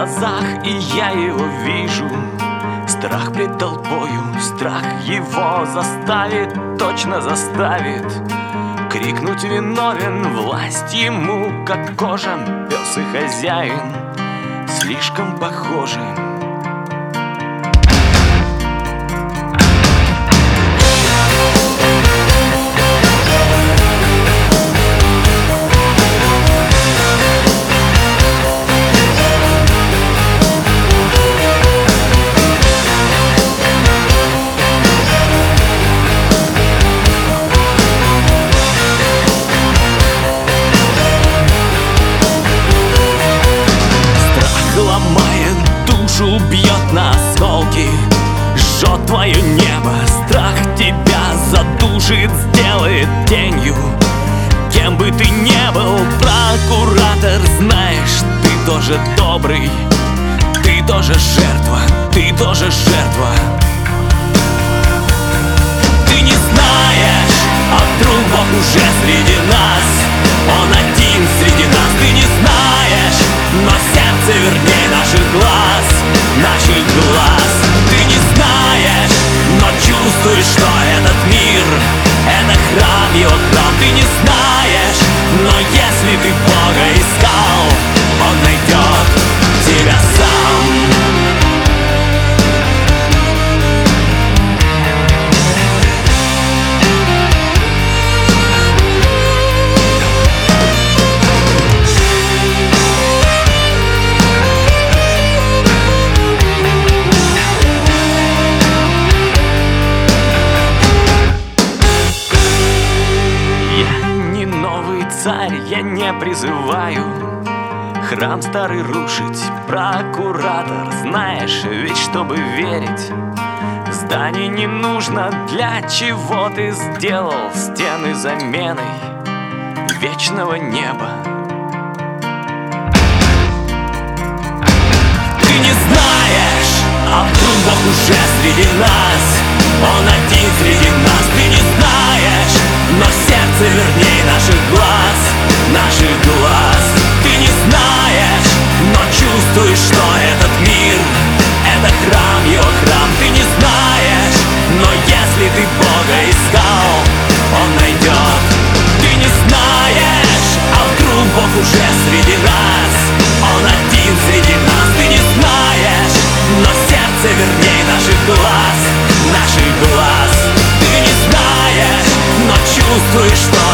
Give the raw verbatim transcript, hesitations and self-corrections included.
глазах, и я его вижу. Страх пред толпою, страх его заставит, точно заставит крикнуть виновен, власть ему, как кожа, пес и хозяин слишком похожи. Бьет на осколки, жжет твое небо. Страх тебя задушит, сделает тенью. Кем бы ты ни был, прокуратор, знаешь, ты тоже добрый, ты тоже жертва, ты тоже жертва. Ты не знаешь, а вдруг Бог уже среди нас, Он один среди нас. Ты не знаешь, но сердце вернее наших глаз, наших глаз. Ты не знаешь, но чувствуешь, что этот мир — это храм, его храм. Ты не знаешь, но если ты Бога искал, Он найдет тебя сам. Царь, я не призываю храм старый рушить, прокуратор, знаешь, ведь чтобы верить, здание не нужно, для чего ты сделал стены заменой вечного неба. Ты не знаешь, а вдруг Бог уже среди нас, Он один среди нас. Ты не знаешь, но сердце вернее наших глаз, наших глаз. Ты не знаешь, но чувствуешь, что этот мир — это храм, его храм. Ты не знаешь, но если ты Бога искал, Он найдет. Ты не знаешь, а вдруг Бог уже среди нас, Он один среди нас. Ты не знаешь, но сердце вернее наших глаз, наших глаз. Ты не знаешь, но чувствуешь, что